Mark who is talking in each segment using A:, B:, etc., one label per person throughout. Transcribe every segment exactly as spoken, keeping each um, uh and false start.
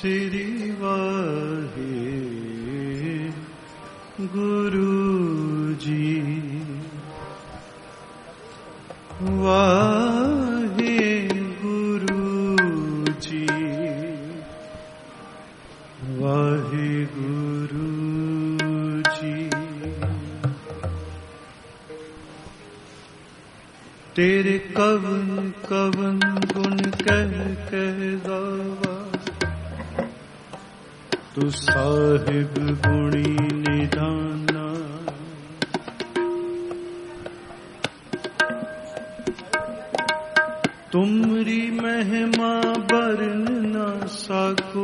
A: श्री वाहे गुरु जी वाहे गुरु जी वाहे गुरु जी। तेरे कवन कवन गुण कह कह गावा, तू साहिब गुणी निधाना। तुमरी महिमा वर्ण न सको,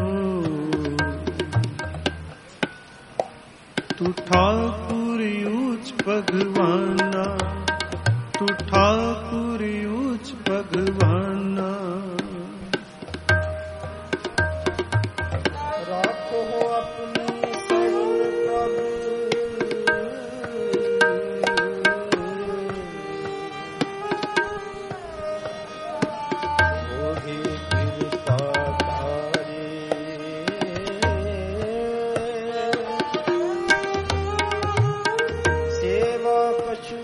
A: तू ठाकुर ऊंच भगवाना, तू ठाकुर ऊंच भगवाना।
B: राखो अपनी शरण प्रभु, मोहि कृपा तारे। सेवा कछु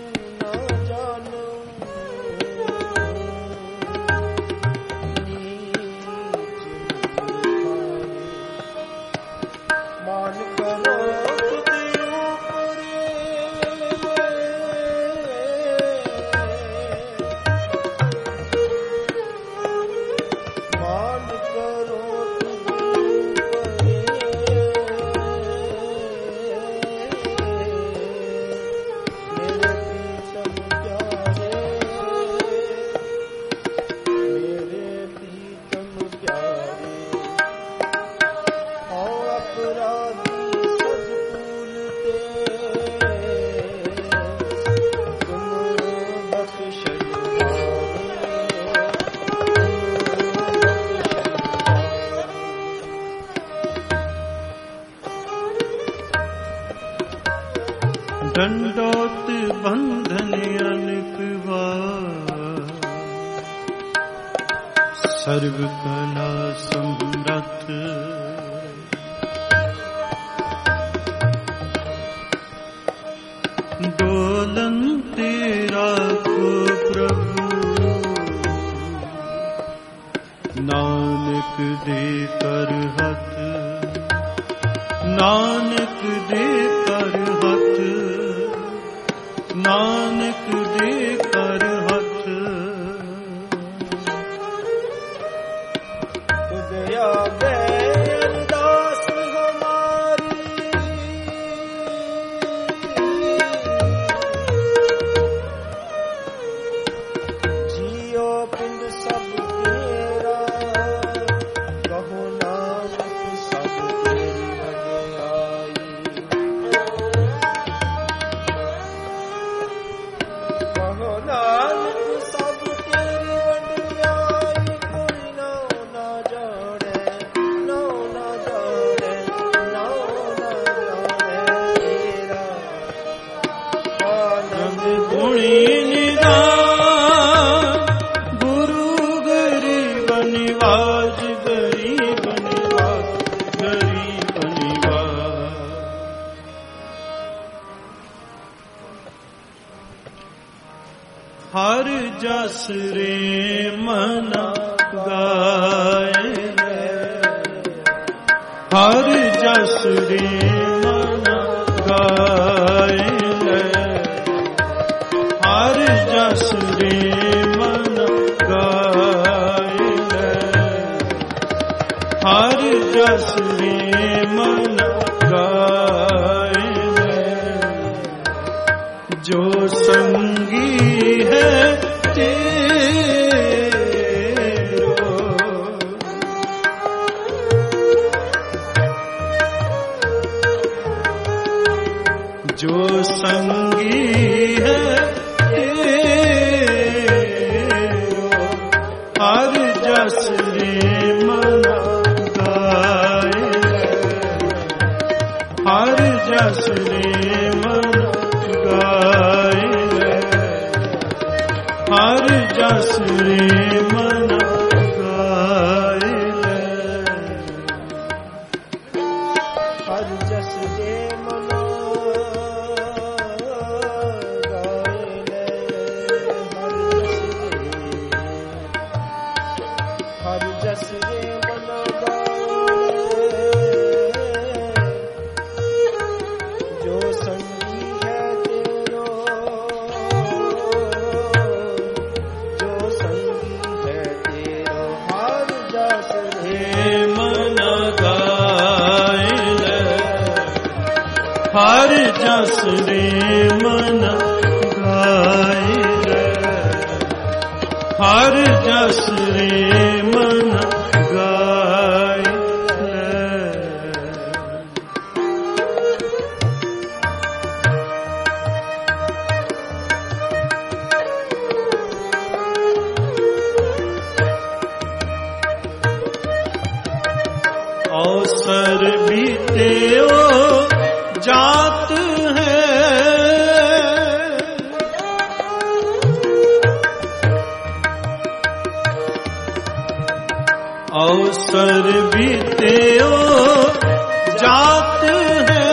A: दंडोत बंधन अनपवा, सर्व कला समरथ। डोलन तेरा को प्रभु, नानक दे कर हथ, नानक दे कर हथ, नानक दे कर हथ।
B: दया दयाल दास हमारी, जियो पिंड सब तेरा, कहो नानक सब तेरी वड्याई। कहो नानक सब तेरी वड्याई, कोई ना ना जोड़े, नो ना जोड़े, नो ना जोड़े तेरा आनंद
A: गुणी निधान, गुरु गरीब निवाज, गरीब निवाज, गरीब निवाज। हर जस रे मना गाए, हर जस रे मना गाए, हर जस रे मना गाए, हर जस रे मना गाए। जो संगी है तेरो, जो संगी है तेरो, हर जस रे मना गाए, हर जस रे मना गाए, हर जस रे मना गाए।
B: जस जे मना गाए ले हर जस जे मना गाए जो संगी है तेरो जो संगी है तेरो हर जस जे
A: मना गाए ले हर जस रे मना गाए ले हर जस रे मना गाए ले अवसर बीते ओ जात है अवसर बीते ओ जात है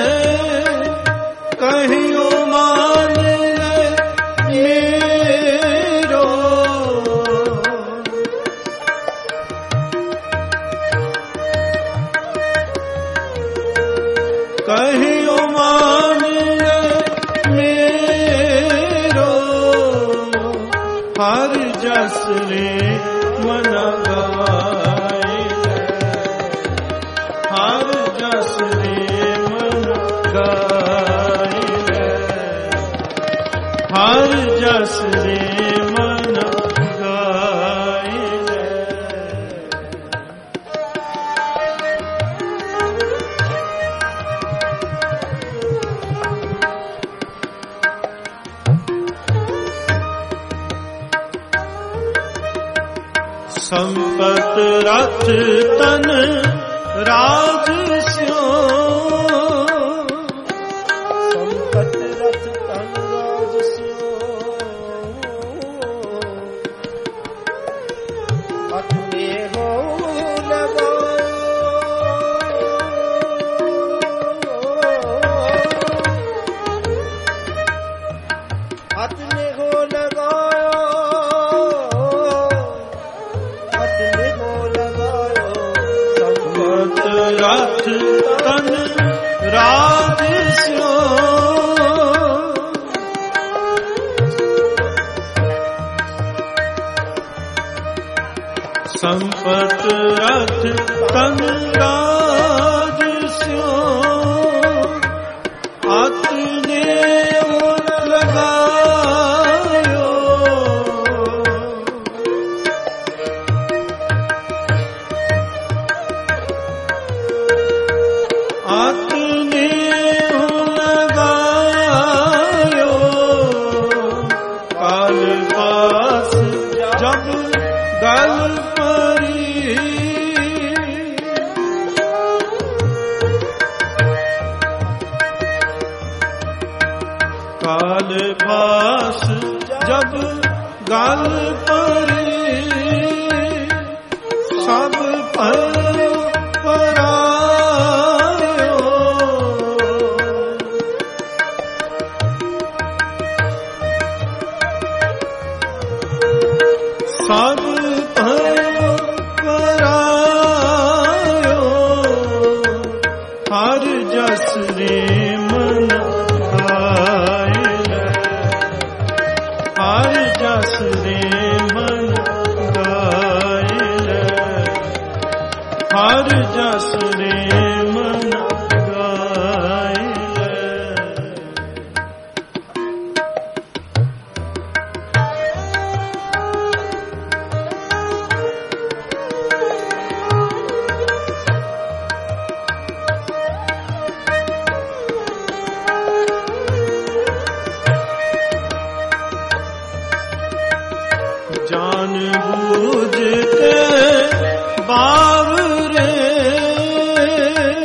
A: कहियो मान ले मेरो कहियो मान ले मेरो हर जस रे मन गाए हर जस रे मन गाए हर जस रे मन गाए संपत रथ तन राज स्यो
B: संपत रथ तन राज स्यो हाथ में हो लगाओ हाथ में हो लगाओ हाथ में हो लगाओ
A: संपत रथ तन राज स्यो संपत रथ तन राज स्यो आतने लगायो आतने लगायो काल पास जब गल काल पास जब गल परी सब पर परायो सब पर परायो हर जस रे मन हर जस रे मन गाए हर जस रे मन गाए जान बूझ के बावरे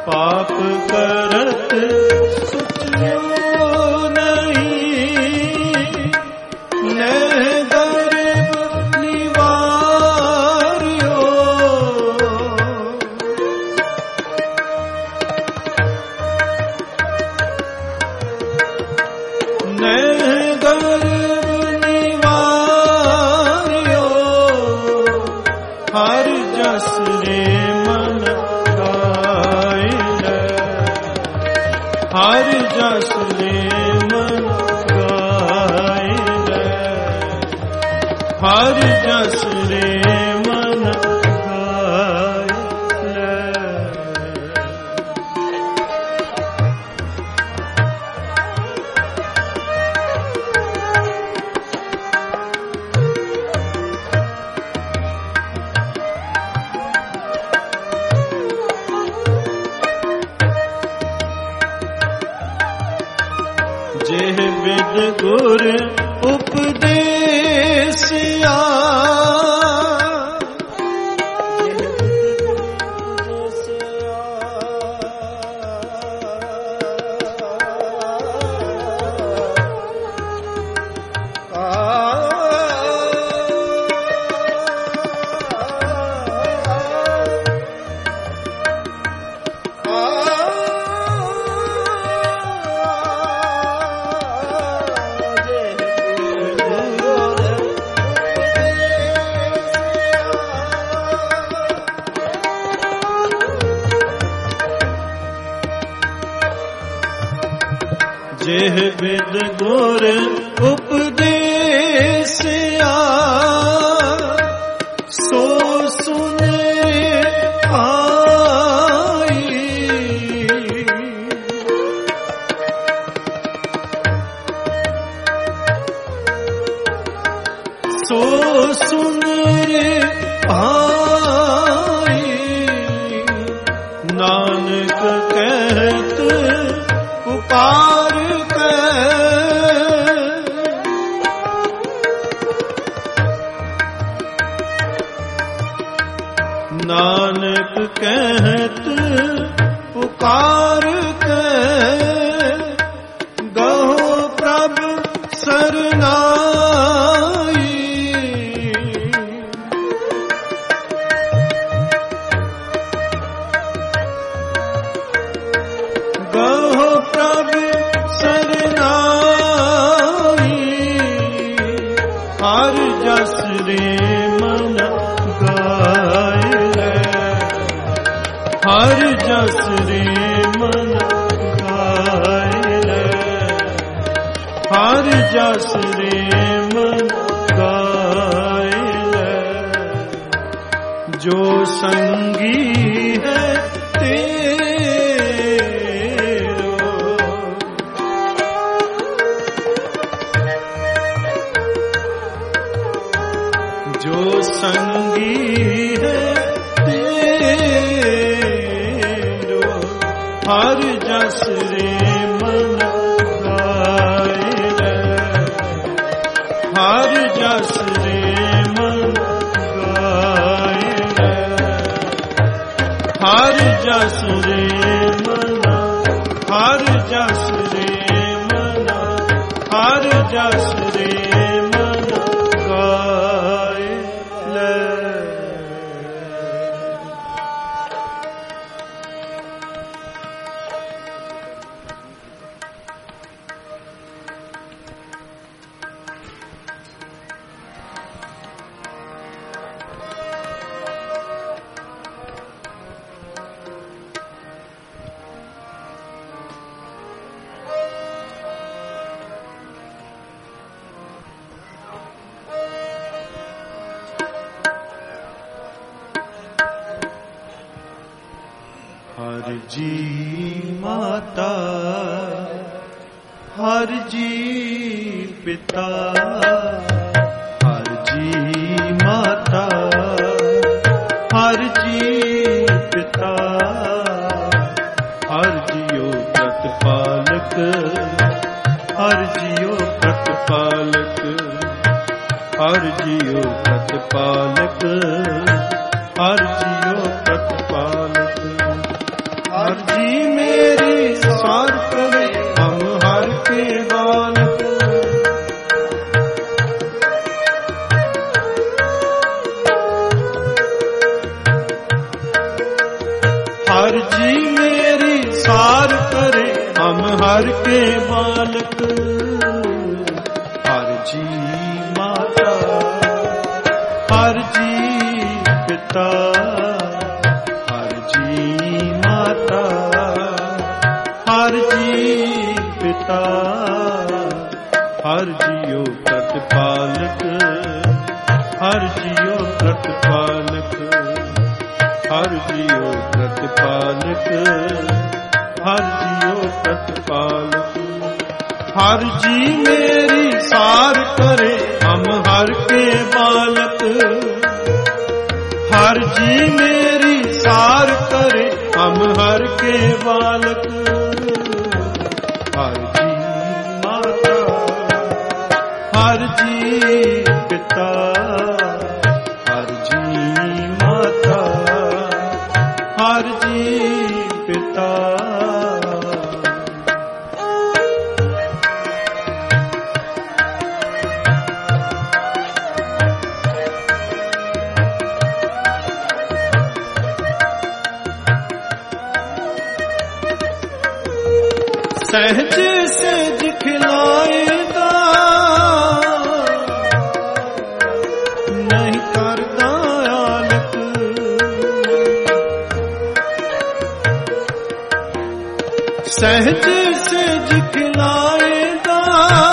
A: पाप करत सुचियो नहीं, नह गर्भ निवार्यो। नह गर्भ निवार्यो, हर जस रे मन गाए। हर जस रे मन गाए। हर जस रे मन गाए। जेह विद गुर उपदेसिया, जेह विद गुर उपदेसिया, सो सुने आई। सो सुन रे आई, नानक कहत पुकार के। नानक कहत पुकार के, गहो प्रभु सरनाई। गहो प्रभु सरनाई, हर जस रे मन गाए। हर जस रे मन गाए। हर जस रे मन गाए। जो संगी है तेरो, जो संगी है तेरो, हर जस रे मन गाए। हर जस रे मन गाए। हर जस रे मन, हर जस रे मन, हर जस रे मन गाए। हर जी माता, हर जी पिता, हर जी माता, हर जी पिता, हर जियो प्रतिपालक, हर जियो प्रतिपालक, हर जियो प्रतिपालक, हर जियो प्रतिपालक, हर जी हर जी मेरी सार करे, हम हर के बालक। हर जी माता, हर जी पिता, हर जी माता, हर जी पिता, हर जियो प्रतिपालक, हर जियो प्रतिपालक, हर जियो प्रतिपालक, हर जियो प्रतिपालक। हर जी मेरी सार करे, हम हर के बालक। हर जी मेरी सार करे, हम हर के बालक। हर जी माता, हर जी पिता, हर जी माता, हर जी पिता। सहज सहज खिलाएगा, नहीं करदा आलक। सहज सहज खिलाएगा,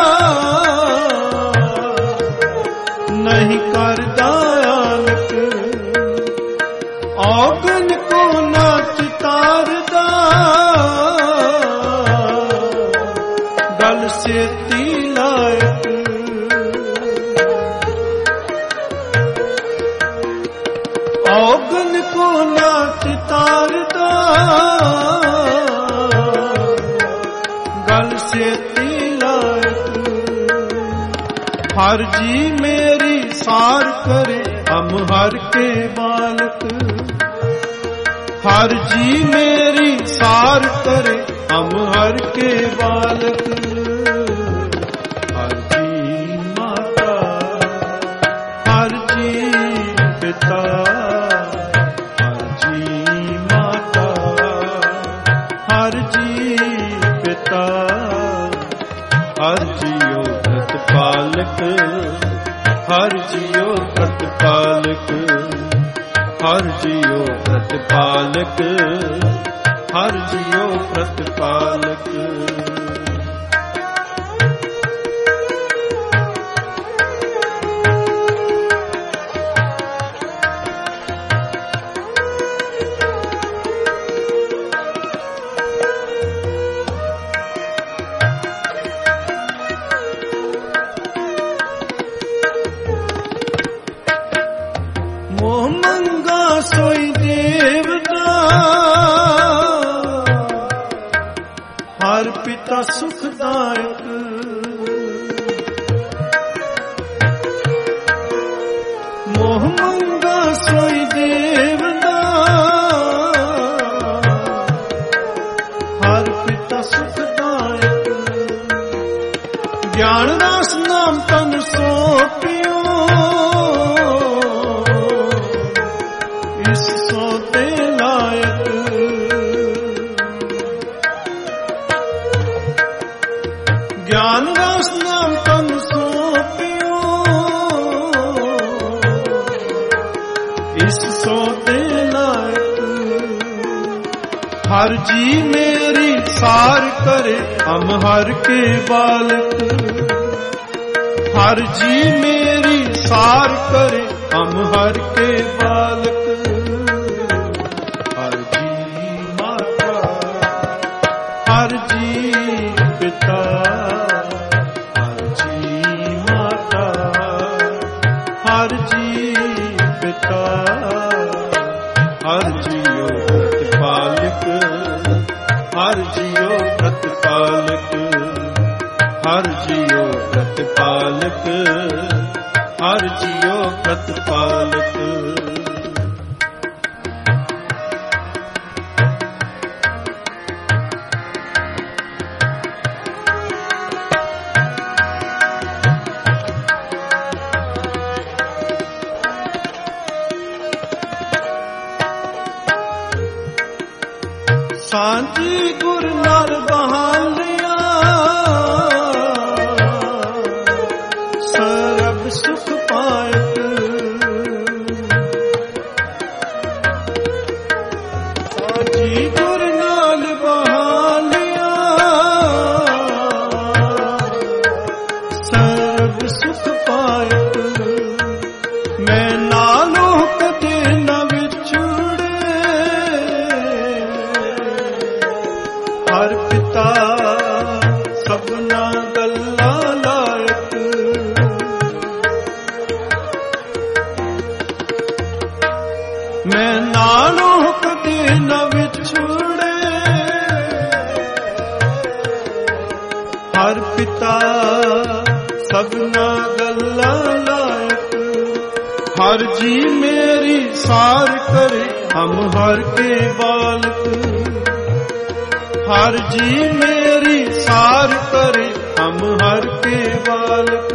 A: नहीं करदा आलक। औगन को ना चितारदा, गल से लायक। औगन को ना चितारदा, गल से लायक। हर जी मेरी सार करे, हम हर के बालक। हर जी मेरी सार करे, हम हर के बालक। हर जी माता, हर जी पिता, हर जी माता, हर जी पिता। हर जियो प्रतिपालक, हर जियो प्रतिपालक, हर जियो प्रतिपालक, हर जियो प्रतिपालक। मोह मंगा सोई देवता, हर पिता सुखदायक। मोह मंगा सोई देवता, हर पिता सुखदायक। ज्ञान रास नाम तन सौंपियो, इस सौते लायक। ज्ञान रस नाम तन सौंपियो, इस सौते लायक। हर जी मेरी सार करे, हम हर के बालक। हर जी मेरी सार करे, हम हर के बालक। हर जी माता, हर जी पिता, हर जी माता, हर जी पिता। हर जियो प्रतिपालक, हर जियो प्रतिपालक, हर जियो प्रतिपालक, हर जियो प्रतिपालक। ਸਾਂਝੀ ਗੁਰ ਨਾਲ ਬਹਾਲਿਆ ਸਰਬ ਸੁਖ ਪਾਇਤ ਸਾਂਝੀ ਗੁਰ ਨਾਲ ਬਹਾਲਿਆ ਸਰਬ ਸੁਖ ਪਾਇਤ ਮੈਂ ਨਾਲੋਂ ਕਦੇ ਨਾ ਵਿਛੜੇ ਹਰ ਪਿਤਾ ਸਭਨਾ ਗੱਲਾਂ ਲਾਇਕ ਮੈਂ ਨਾਲੋਂ ਕਦੇ ਨਾ ਵਿਛੜੇ ਹਰ ਪਿਤਾ ਸਭਨਾ ਗੱਲਾਂ ਲਾਇਕ हर जी मेरी सार करे हम हर के बालक हर जी मेरी सार करे हम हर के बालक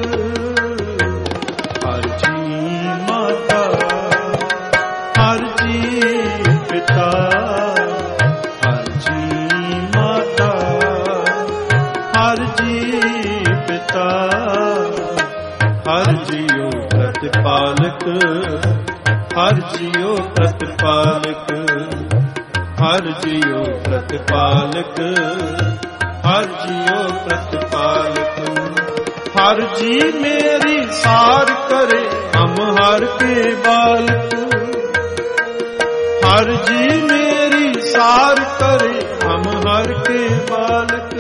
A: हर जी माता हर जी पिता हर जी माता हर जी पिता हर जियो प्रतिपालक हर जियो प्रतिपालक हर जियो प्रतिपालक हर जियो प्रतिपालक हर जी मेरी सार करे हम हर के बालक हर जी मेरी सार करे हम हर के बालक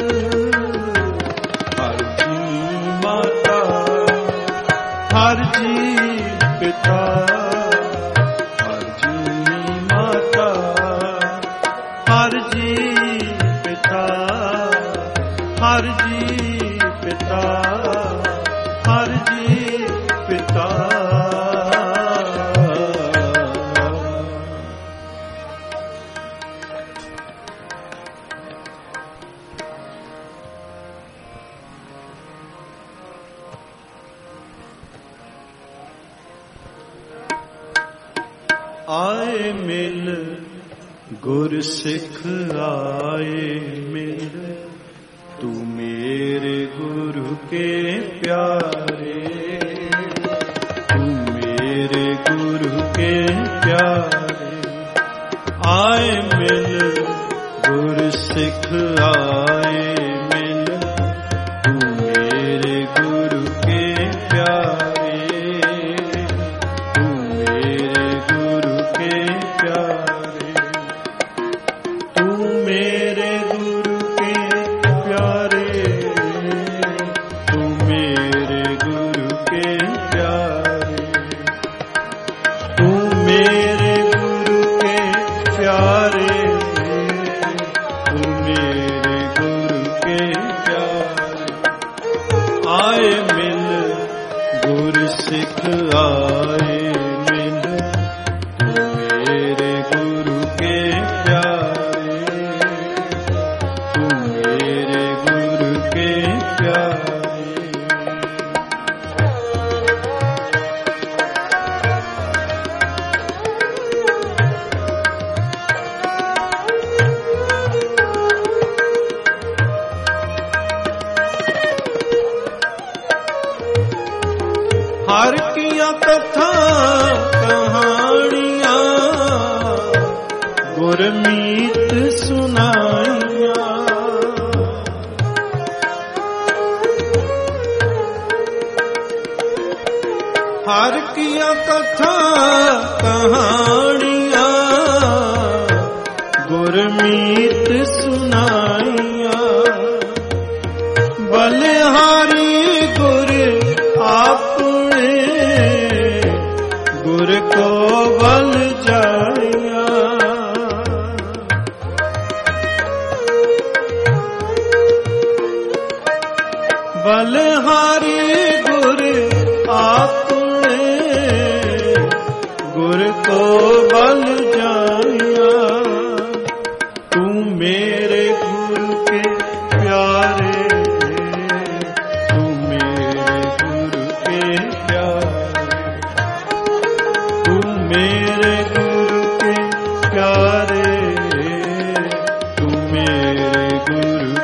A: हर जी माता हर जी पिता हर जी माता हर जी पिता हर जी पिता हर जी पिता आए मिल गुर सिख आए मिल तू मेरे गुरु के प्यारे तू मेरे गुरु के प्यारे आए मिल गुर सिख आए मिल तू मेरे गुरु के प्यारे हर किया कथा कहानियां गुरमीत सुनाइया हर किया कथा कहानियां गुरमीत सुनाइया बलिहारी गुर अपने गुर को बल जाया बलिहारी गुर अपने गुर को बल जाया तू मेरे गुरु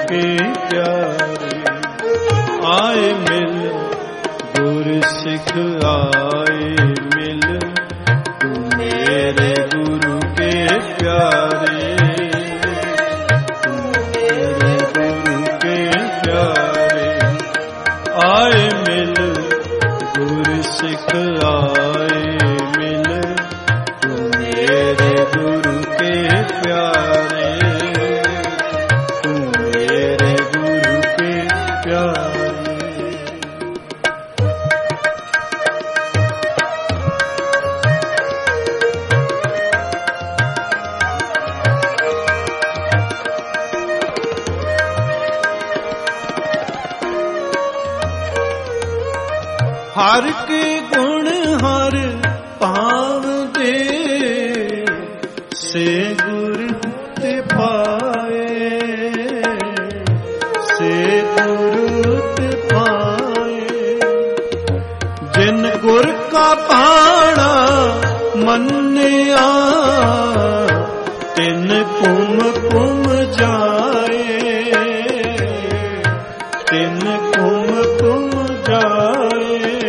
A: के प्यारे। आए मिल गुर सिख आए मिल, तुम मेरे गुरु के प्यारे, तुम मेरे गुरु के प्यारे। आए मिल गुर सिख आए मिल, तुम मेरे गुरु के प्यारे, तुम मेरे गुरु के प्यारे। हर के गुण हर पाव दे, से गुर ते पाए, से गुरु ते पाए। जिन गुर का पाना मन्निया, तिन कुम कुम जाए, तिन कुम कुम जाए।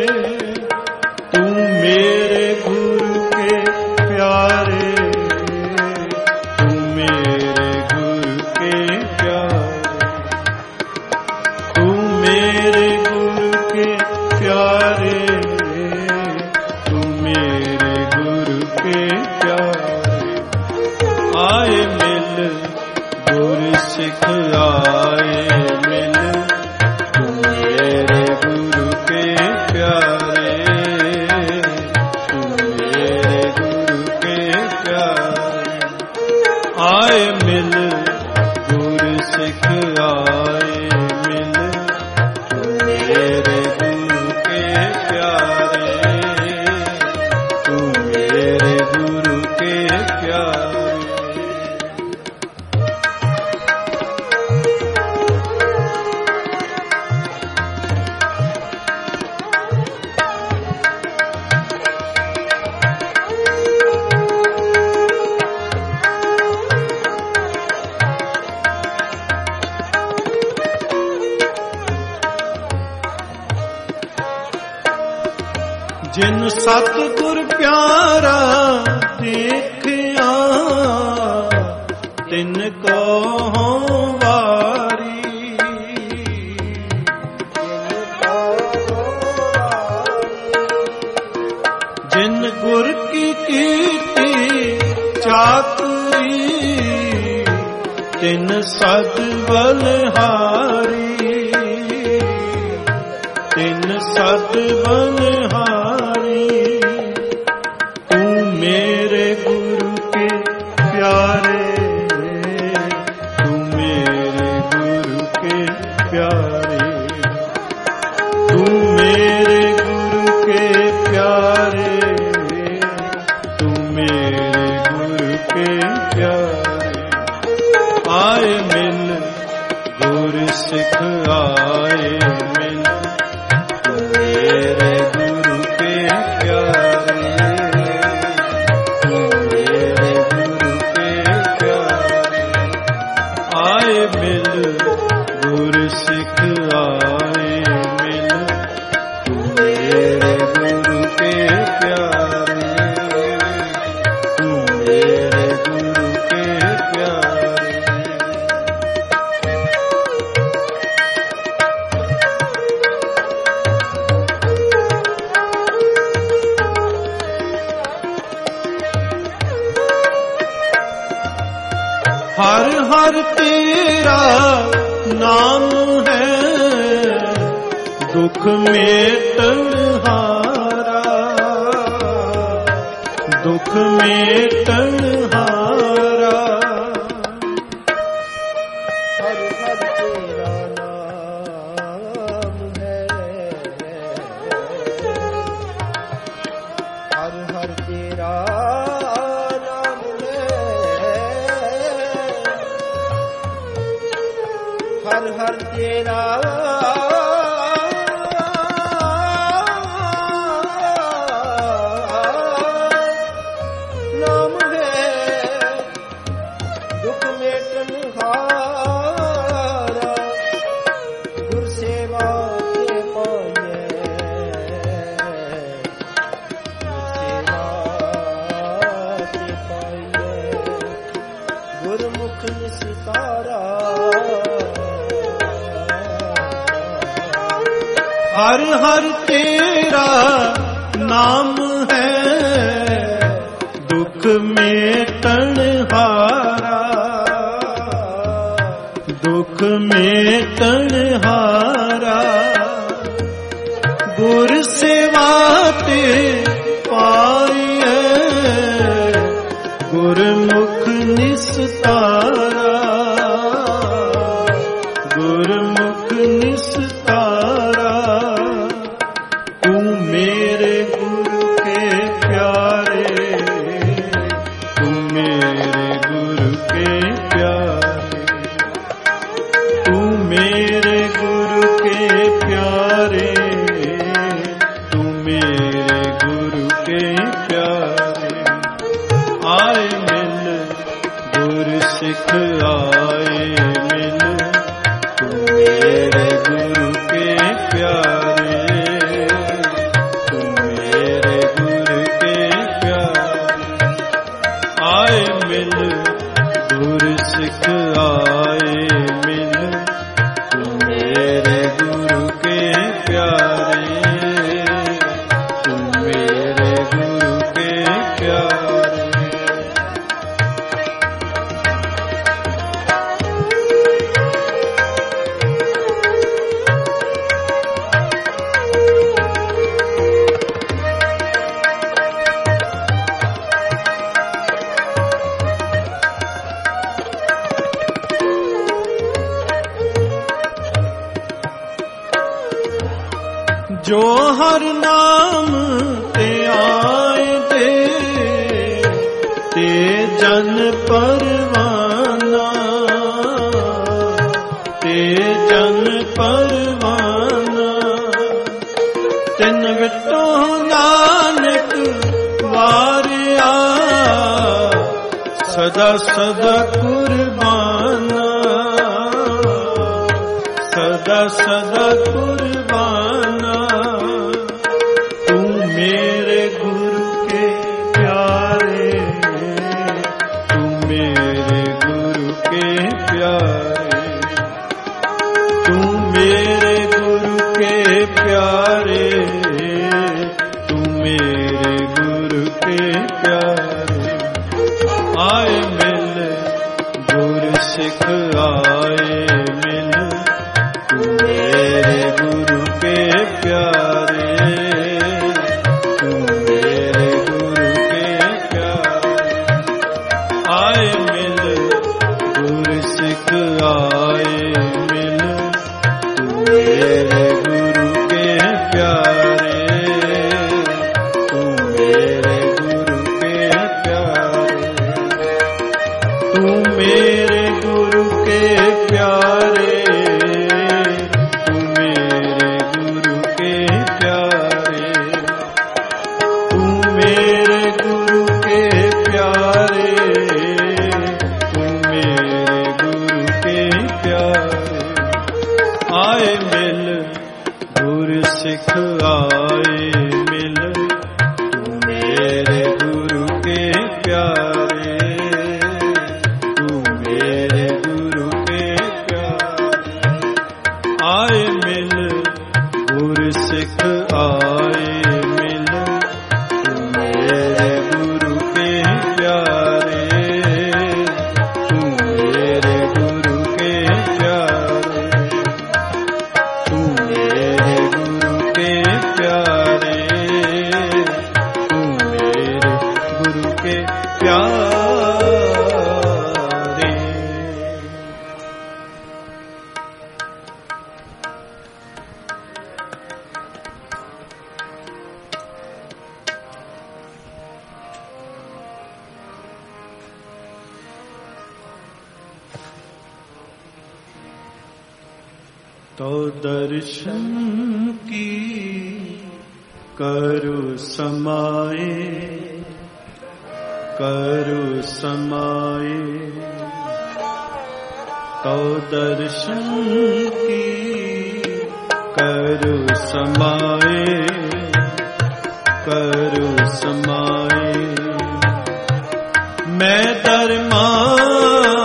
A: मेरे गुरु के प्यारे, तुम मेरे गुरु के प्यारे, तुम मेरे गुरु के प्यारे, तुम मेरे गुरु के प्यारे। आए मिल गुर सिख आए मिल, तुम मेरे गुरु के प्यारे, आए मिल गुर सिख आए मिल, तुम मेरे गुरु के प्यारे, तुम मेरे गुरु के प्यारे। जिन सतगुर प्यारा देखिया, तिन को हों वारी, जिन गुर की कीर्ति चातुरी, तिन सद बलहारी, तिन सद बलहारी। मेरे गुरु के प्यारे, तुम मेरे गुरु के प्यारे, तुम मेरे गुरु के प्यारे, तुम मेरे गुरु के प्यारे। आए मिल गुर सिख आए मिल, तुम मेरे गुरु के प्यारे, मिल गुर सिख आए मिल, तुम मेरे गुरु के प्यारे, तुम मेरे गुरु के प्यारे। हर हर तेरा नाम है, दुख मेटन हारा, दुख मेटन हारा।
B: हर हर तेरा नाम है, हर हर तेरा हर हर तेरा नाम है, दुख मेटन हारा। गुरमुख निस्तारा।
A: हर हर तेरा नाम है दुख मेटन हारा, दुख मेटन हारा। गुर सेवा ते पाइए गुरमुख निस्तारा, गुरमुख निस्तारा। तू मेरे गुरु के प्यारे, तू मेरे गुरु के प्यारे, तू मेरे गुरु के प्यारे, तू मेरे गुरु के प्यारे। आए मिल गुर सिख आए मिल, तू मेरे गुरु के प्यारे, तू मेरे गुरु के प्यारे। आए मिल गुर सिख आए मिल, तू मेरे गुरु के प्यारे, तू मेरे गुरु के प्यारे। जो हर नाम ते आए दे, ते जन परवाना, ते जन परवाना। तिन विटो नानक वारिया, सदा सदा कुर्बाना, सदा सदा कुर्बाना। तू मेरे गुरु के प्यारे, तू मेरे गुरु के प्यारे, तू मेरे गुरु के प्यारे, तू मेरे गुरु के प्यारे। आए मिल गुर सिख आए मिल, तू मेरे गुरु के प्यारे, तू मेरे गुरु के प्यारे। आए मिल गुर सिख आए मिल, तू मेरे गुरु के प्यारे, तू मेरे गुरु के प्यारे, तू मेरे गुरु के प्यारे, तू मेरे गुरु के प्यारे, तू मेरे गुरु के प्यारे, तू मेरे गुरु के प्यारे। आए मिल गुर सिख आए मिल, तू मेरे गुरु के प्यारे, तू मेरे गुरु के प्यारे। आए मिल गुर सिख आए मिल, तू मेरे गुरु के प्यारे, तू मेरे गुरु के प्यारे, तू मेरे गुरु के प्यारे, तू मेरे गुरु के प्यारे। तो दर्शन की करो समाए, करो समाए। तो दर्शन की करो समाए, करो समाए। मैं दरमान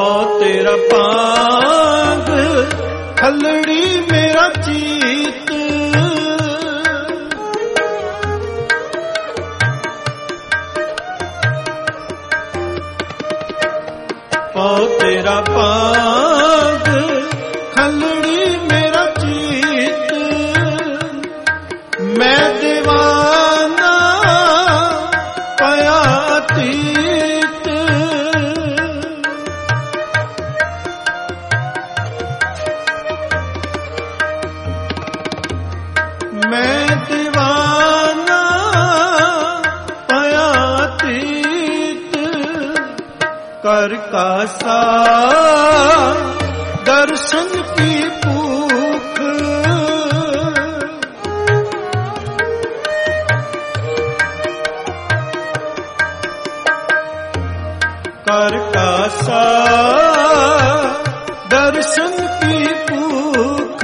A: पाओ तेरा पाग खलड़ी मेरा चीत, पाओ तेरा पाग खलड़ी मेरा चीत, मैं दीवाना पाया तीत, मैं दीवाना पाया तीत, कर कासा दर्शन की भूख, कर कासा दर्शन की भूख,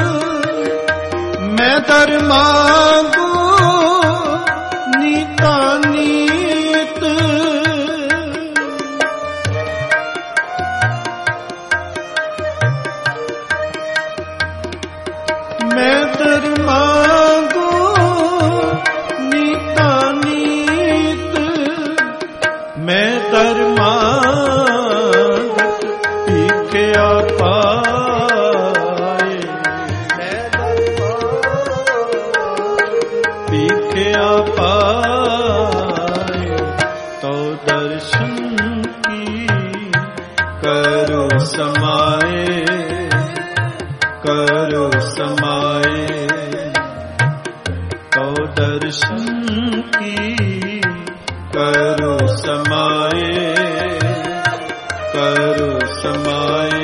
A: मैं दर मांगू नीता नीत, मैं दर मांगू नीता नीत, मैं दर मांगत भीख्या पाए,
B: मैं दर
A: भीख्या पाए, तो दर्शन की करो समाए, करो समाए, तो दर्शन की करो समाए, करो समाए।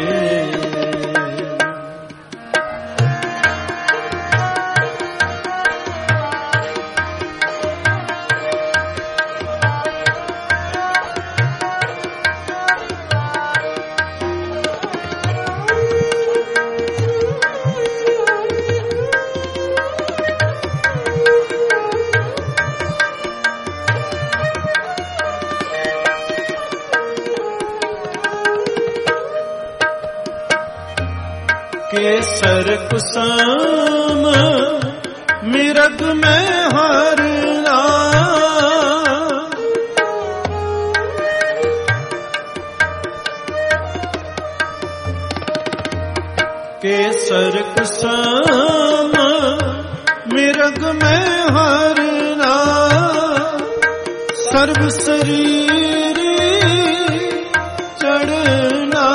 A: केसर कुसुम मिरग में हरना, केसर कुसुम मिरग में हरना, सर्व शरीर चढ़ना,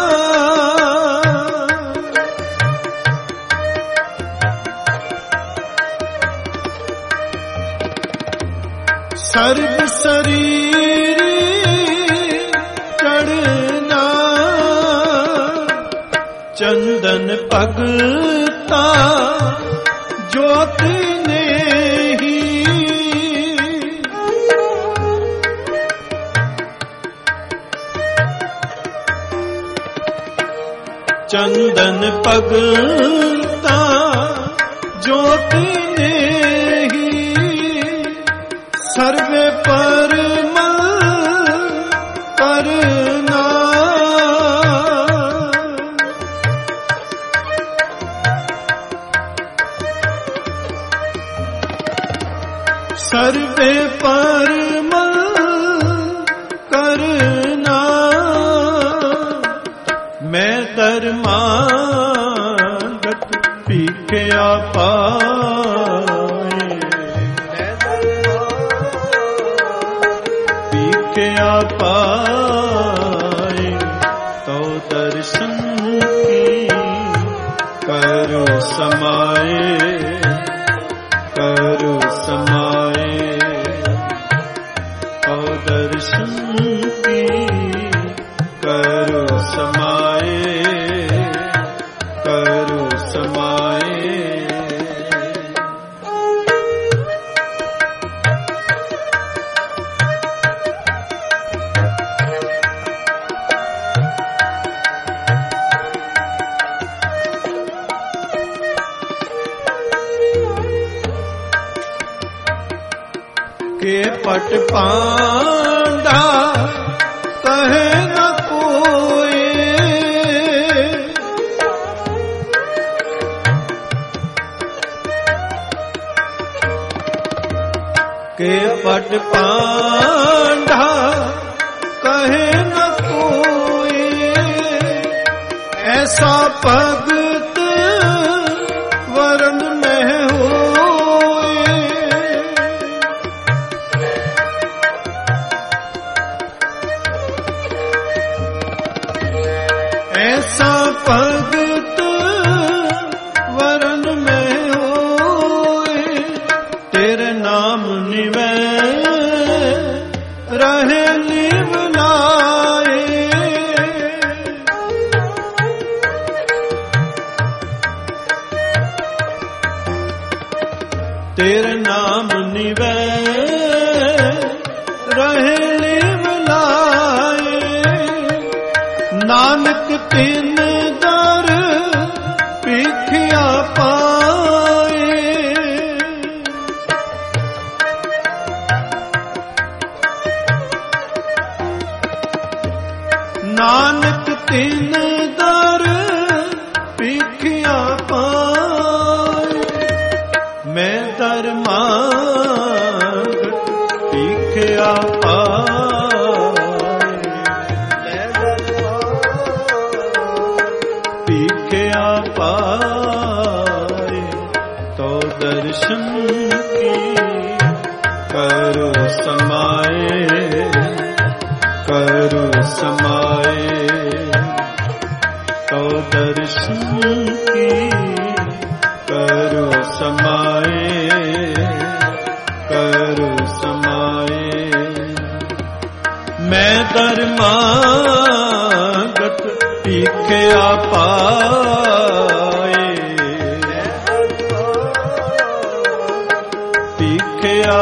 A: सर्व शरीर चढ़ना, चंदन पगता ज्योत ने ही, चंदन पगता ज्योत ने ही, सर्वे परमल करना, सर्वे परमल करना, मैं दर मांगत भीख्या पाए, भीख्या पाए, तो दर्शन की करो समाए, करो समाए, तो दर्शन की करो समाए, करो समाए। के पट पांडा भक्त पांडा कहे न कोई, ऐसा भगत वरण में होए। ऐसा भगत वरण में होए, तेरे नाम निवै रहे लिवलाए। तेरे नाम निवै रहे लिवलाए, नानक तिन दर भिखिया पाए। नानक तिन दर भिखिया पाए, मैं दर मांग भिखिया पाए। मैं दर भिखिया पाए, तो दर्शन की करो समाए, करो समाए। तो दर्शन की करो समाए, करो समाए। मैं धर्मागत भिखिया पाए, भिखिया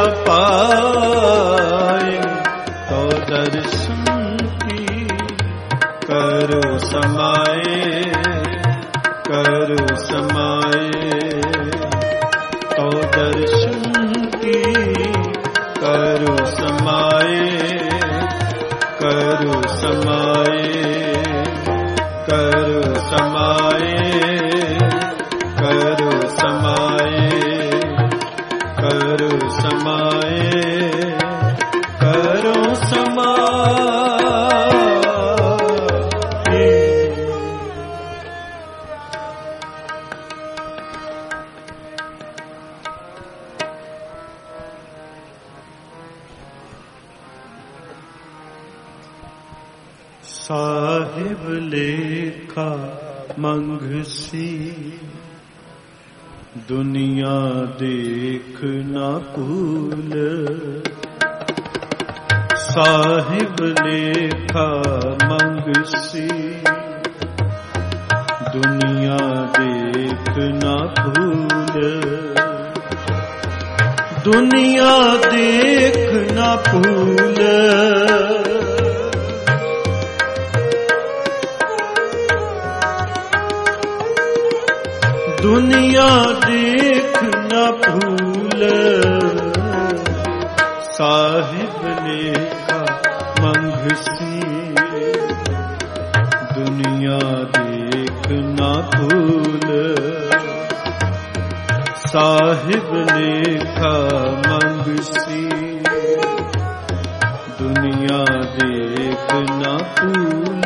A: पाए। तो दर्शन की करो समाए, करो समाए। तो दर्शन की करो समाए, करो समाए, करो समाए, करो समाए, करो समाए, करो समाए। साहिब लेखा मंगसी, दुनिया देख ना भूल। साहिब लेखा मंगसी, दुनिया देख ना भूल। दुनिया देख ना भूल। दुनिया देख न भूल। साहिब लेखा मंगसी, दुनिया देख न भूल। साहिब लेखा मंगसी, दुनिया देख न भूल।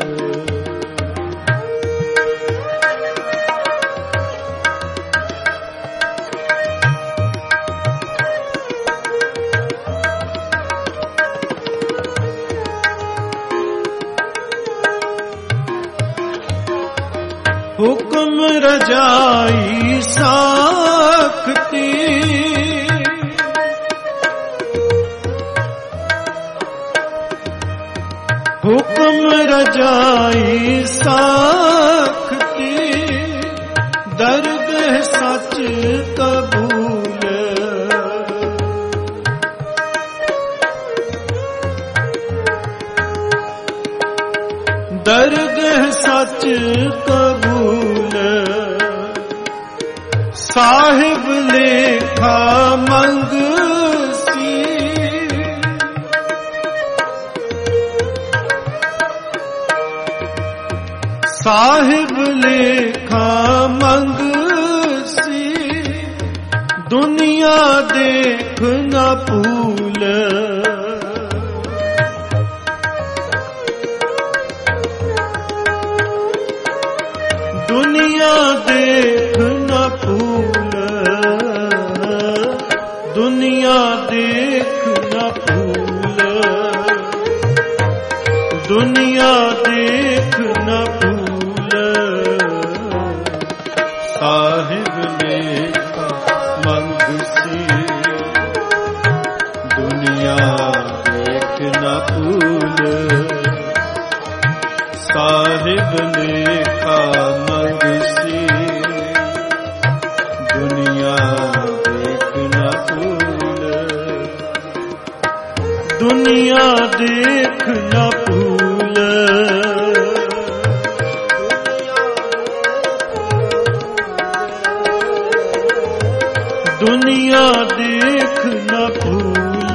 A: हुक्म रजाई साखती, हुक्म रजाई साखती, दर्द सच कबूल। दर्द सच कबूल। साहिब लेखा मंगसी, साहिब लेखा मंगसी, दुनिया देख न भूल। दुनिया देख न फूल, दुनिया देख न फूल, दुनिया देख न फूल, साहिब लेखा मंगसी, दुनिया देख न फूल, साहिब लेखा मंगसी, दुनिया देख न फूल, दुनिया देख न फूल, दुनिया देख न फूल,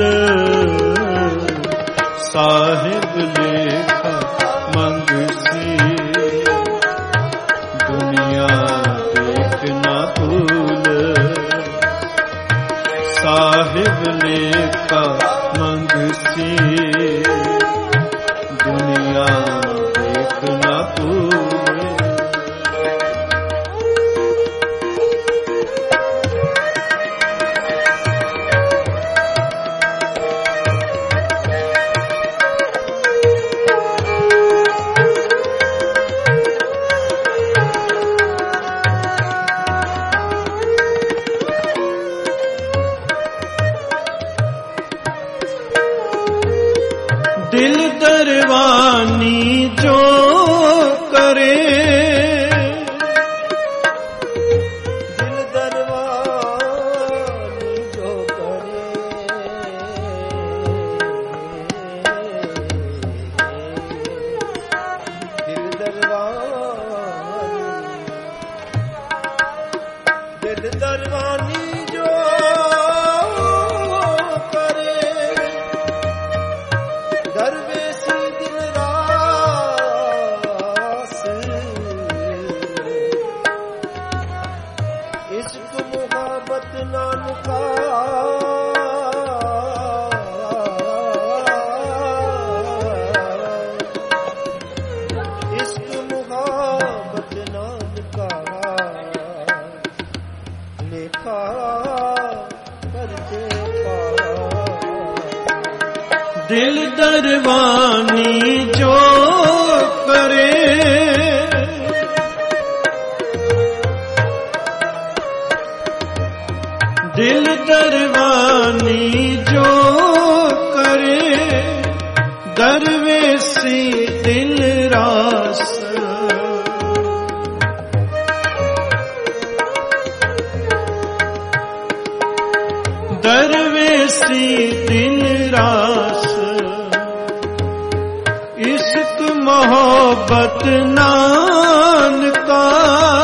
A: साहिब लेखा मंगसी, दुनिया देख न फूल, साहिब लेखा मंगसी, दुनिया देख न फूल। दिल दरवानी जो करे,
B: दिल दरवानी जो करे, दिल दरवानी, दिल दरवानी जो दरवेसी दिल रास, इश्क मुहब्बत नानका, इश्क मुहब्बत नानका, लेखा करके
A: दिल दरवानी जो करे, दिल दरवानी जो करे, दरवेसी दिल रास, दरवेसी दिल रास, इश्क मोहब्बत नानका,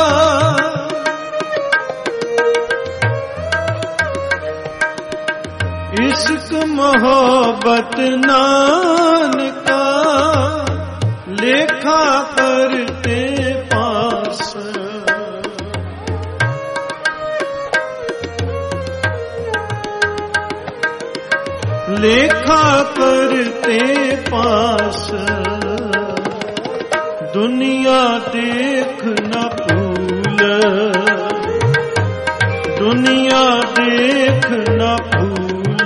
A: इश्क मोहब्बत नानका, लेखा करते पास, लेखा करते पास, दुनिया देख न फूल, दुनिया देख न फूल,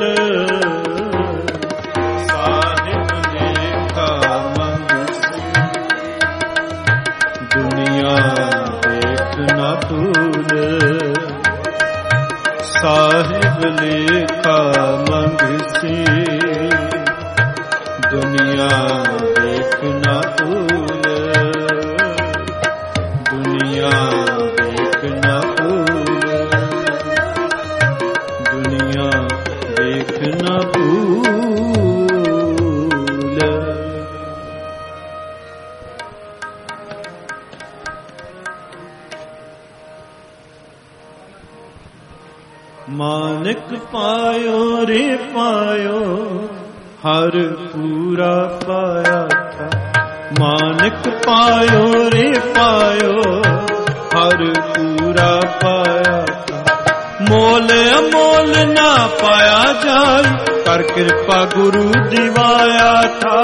A: साहिब लेखा मंगसी, दुनिया देख न फूल, साहिब लेखा मंगसी, दुनिया देख न फूल, दुनिया देख न फूल, दुनिया देख न फूल। मानिक पायो रे पायो, हर पूरा पाया था, मानिक पायो रे पायो, हर पूरा पाया था, मोल अमोल ना पाया जाए, कर कृपा गुरु दिवाया था।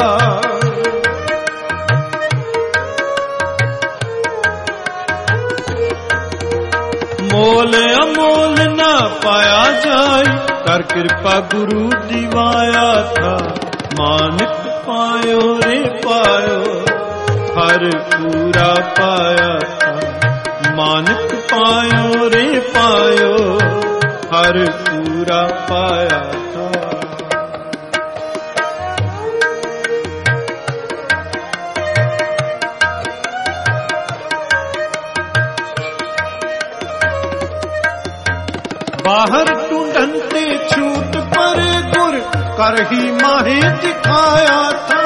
A: मोल अमोल ना पाया जाए, कर कृपा गुरु दिवाया था। मानिक पायो रे पायो, हर पूरा पाया था। मानिक पायो रे पायो, हर पूरा पाया था। बाहर ढूंढते छूट पर गुर कर ही माहे दिखाया था।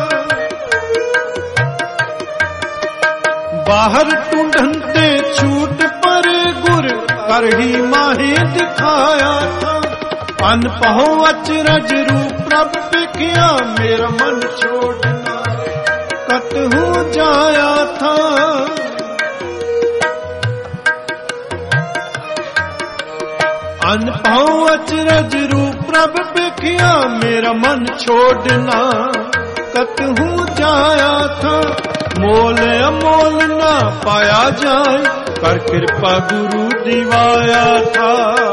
A: बाहर ढूंढते छूट पर गुर कर ही माहे दिखाया था। अनपहो अचरज रूप प्रभ बिखिया, मेरा मन छोड़ना कत हो जाया था। अनपहो अचरज रूप प्रभ बिखिया, मेरा मन छोड़ना कत हो जाया था। मोल अमोल ना पाया जाए, कर कृपा गुरु दिवाया था।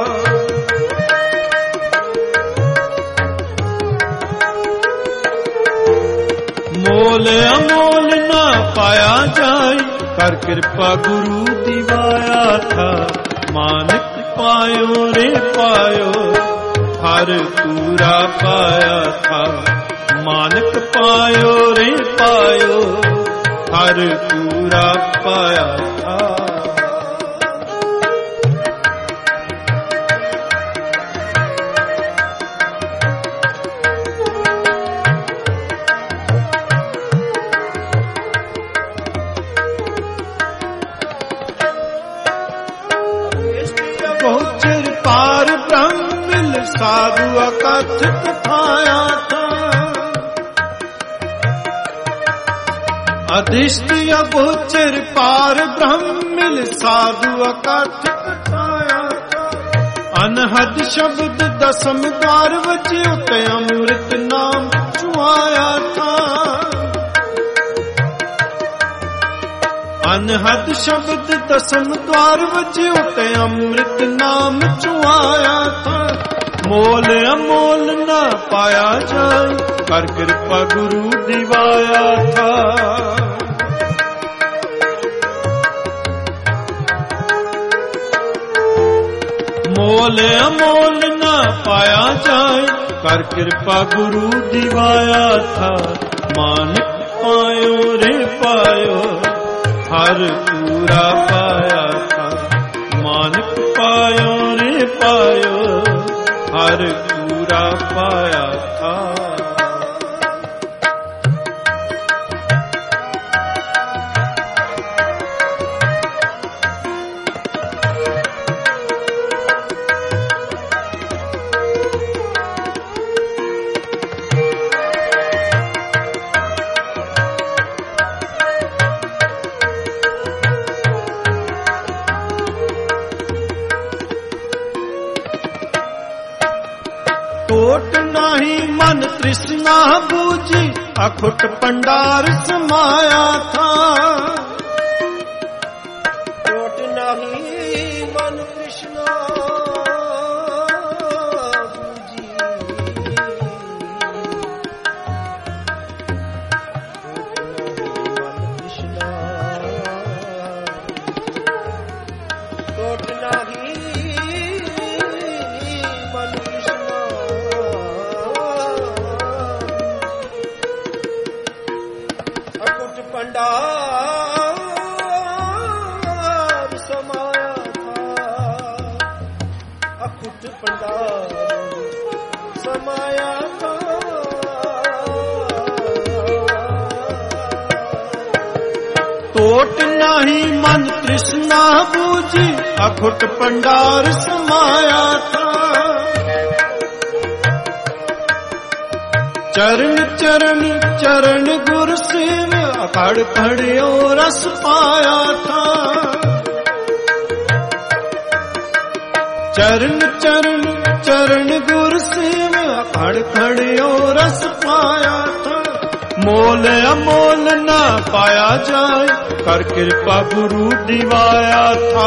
A: मोल अमोल ना पाया जाए, कर कृपा गुरु दिवाया था। मानिक पायो रे पायो, हर पूरा पाया था। मानिक पायो रे पायो, हर पूरा पाया था। बहुचर पार ब्रह्म मिल, साधु अकथित पाया था। अधिष्ठ अगोचर पार ब्रह्म मिल, साधु अकथित पाया था। अनहद शब्द दसम द्वार वजे, उते अमृत नाम चुआया था। अनहद शब्द दसम द्वार वजे, उते अमृत नाम चुआया था। मोल अमोल ना पाया जाए, कर कृपा गुरु दिवाया था। मोल अमोल ना पाया जाए, कर कृपा गुरु दिवाया था। मानिक पायो रे पायो, हर पूरा पाया था। मानिक पायो रे पायो, हर पूरा पाया था। टोट नाही मन तृष्णा बूझी, अखुट पंडार समाया था।
B: टोट नाही मन तृष्णा बूझी, टोट नाही मन तृष्णा, अकुट पंडार समाया था। अकुट पंडार समाया था।
A: टोट नाही मन तृष्णा बूझी, अखुट पंडार समाया था। चरण चरण चरण गुर सेव, अखाड़ पढ़ियो रस पाया था। चरण चरण चरण गुर सेव खड़ खड़ियो रस पाया था। मोल अमोल ना पाया जाए कर कृपा गुरु दिवाया था।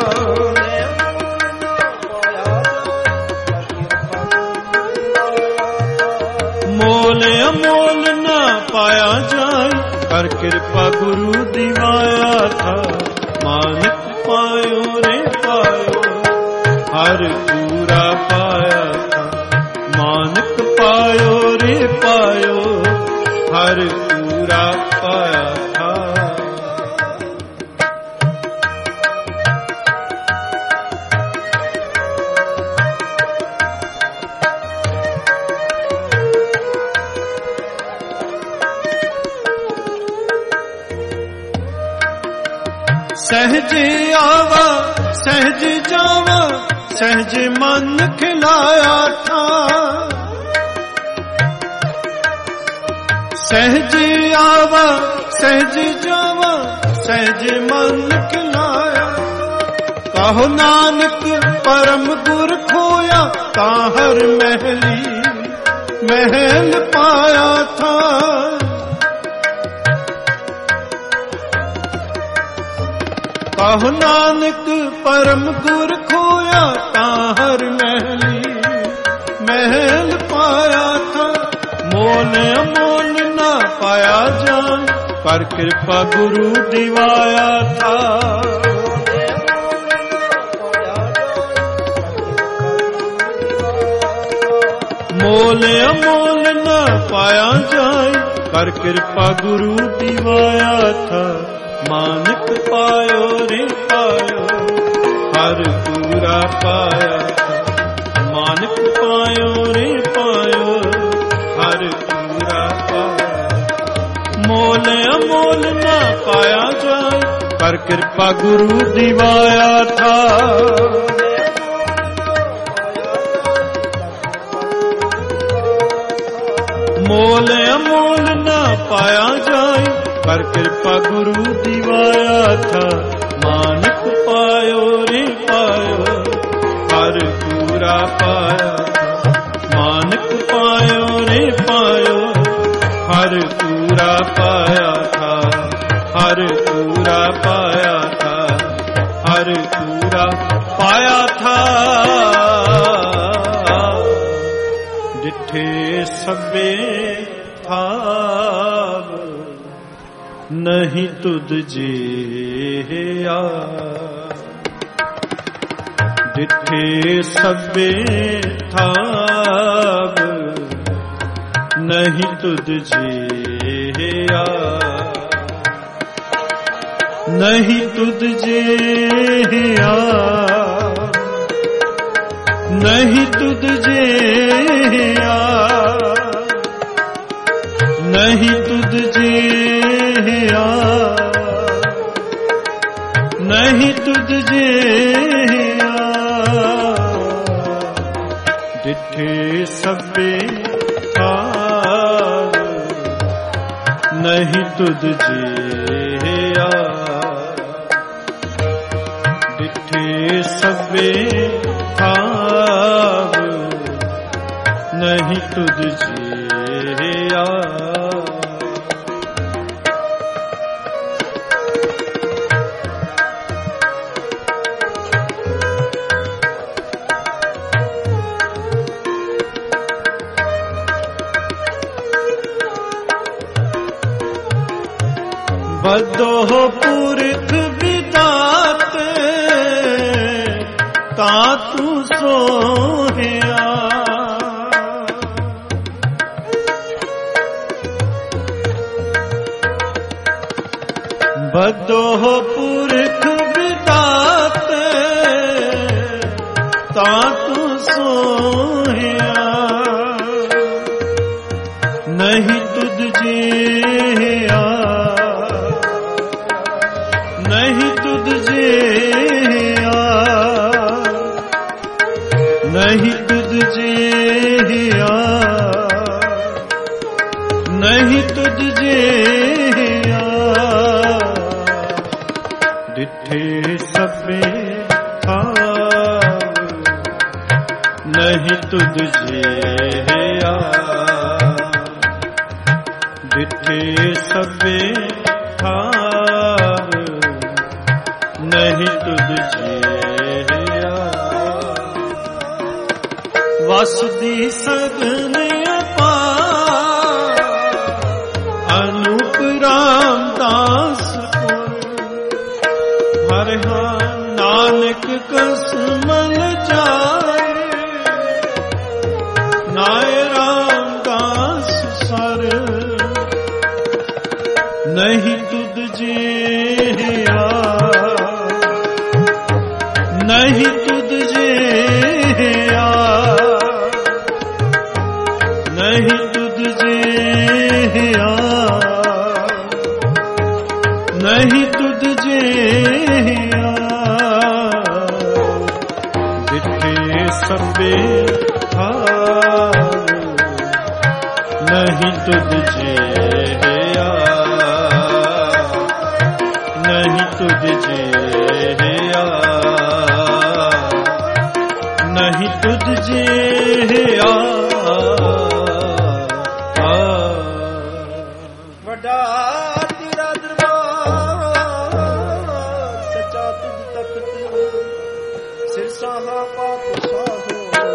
A: मोल अमोल ना पाया जाए कर कृपा गुरु दिवाया था। मानक पायो रे पायो हर पूरा पाया था। मानक पायो रे पायो हर पूरा पाया था। सहज आवा सहज जावा सहज मन खिलाया था। सहज आवा सहज जावा सहज मन खिलाया। कहो नानक परम गुर खोया ताहर महली महल पाया था। कहो नानक परम गुर खोया ताहर महली महल पाया था। मोल अमोल ना पाया जान पर कृपा गुरु दिवाया था। मोल अमोल ना पाया जाए पर कृपा गुरु दिवाया था। मानक पायो रे पायो हर पूरा पाया था। मानक पायो रे पायो हर पूरा पाया। मोल अमोल ना पाया जाए पर कृपा गुरु दिवाया था। मोल अमोल ना पाया जाए पर कृपा गुरु दिवाया था। मानक पायो रे पायो हर पूरा पाया था। मानक पायो रे पायो हर पूरा पाया था। हर पूरा पाया था। हर पूरा पाया था। डिठे सबे भाव नहीं तुझ जिया। डिठे सबे थाव नहीं तुझ जिया। नहीं तुझ जिया। नहीं तुझ जिया। नहीं तुझ जिया। नहीं तुझ जिया। डिठे सबे थाव नहीं तुझ जिया। डिठे सबे थाव नहीं तुझ जिया। बदोह पुरख विदाते ता तू सोहिया। बदोह पुरख विदाते ता तू सोहिया। नहीं तुझ जिया। नहीं तुझ जिया। नहीं तुझ जिया। नहीं तुझ जिया। डिठे सबे थाव नहीं तुझ जिया डिठे सबे ठार नहीं तुझ जिया वसदी सगन अपार अनूप रामदास हर हाँ नानक कसमल जाए नाय रामदास सर नहीं तुझ जिया नहीं तुझ जिया नहीं तुझ जिया नहीं तुझ जिया डिठे सबे ठार नहीं तुझ जिया नहीं तुझ जिया नहीं तुझ जिया
B: वड्डा तेरा दरबार सच्चा तुझ तख्त सिरसाहा पातशाहो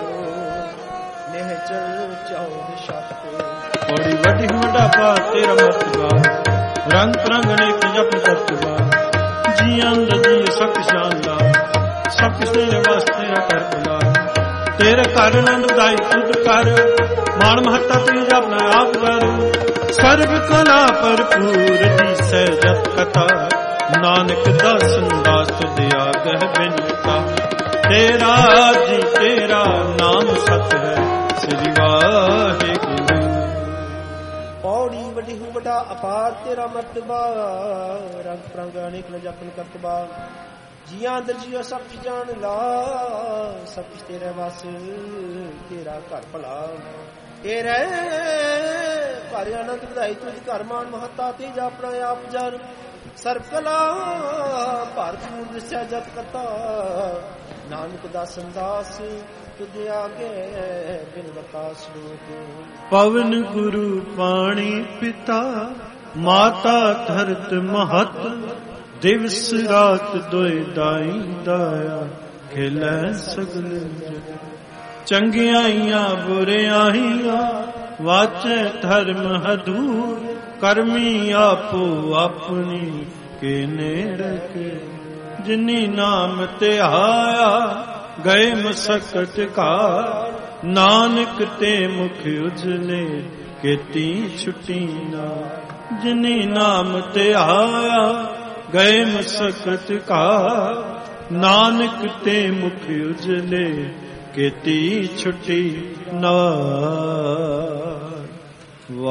B: निहचल चौद शख्त
A: बड़ी वड्डी वड्डा पा तेरा मर्तबा रंग तरंग अनेक जप करतबा जी अंद जी सख शानदार सब किस तेरे वास्ते तेरा कर बुला तेरे घर नंद दाई खुद कर मान महत्ता तेज अपना आप कर सर्व कला भरपूर दी सहजत कथा नानक दास दास दिया गह बिनता तेरा जी तेरा नाम सत है श्री वाहिगुरु
B: पौड़ी वड्डी हूँ वड्डा अपार तेरा मर्तबा रंग परंग अनेक न जपन करतबा जिया अंदर जियो सब कुछ जान ला सब कुछ तेरे वास तेरा घर भला तेरे भारी आनंद ਵਧਾਈ तुझ घर मान महत्ता तेज अपना आप जर सर्व कला भरपूर दस्या जत कथा नानक दास दास तुझे आगे बिन वकास लोक
A: पवन गुरु पाणी पिता माता धरत महत दिवस रात दोए दाई दाया खिलै सगल चंगियाइयां बुरियाइयां वाचे धर्म हदूर करमी आपो अपनी के नेड़क जिनी नाम ते आया गए मसकट का नानक ते मुख उजले केती छुटी ना जिनी नाम ते आया गए मसकट का नानक ते मुख उजले केती छुटी ना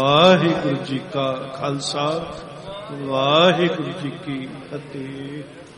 A: वाहिगुरु जी का खालसा वाहिगुरु जी की फतेह।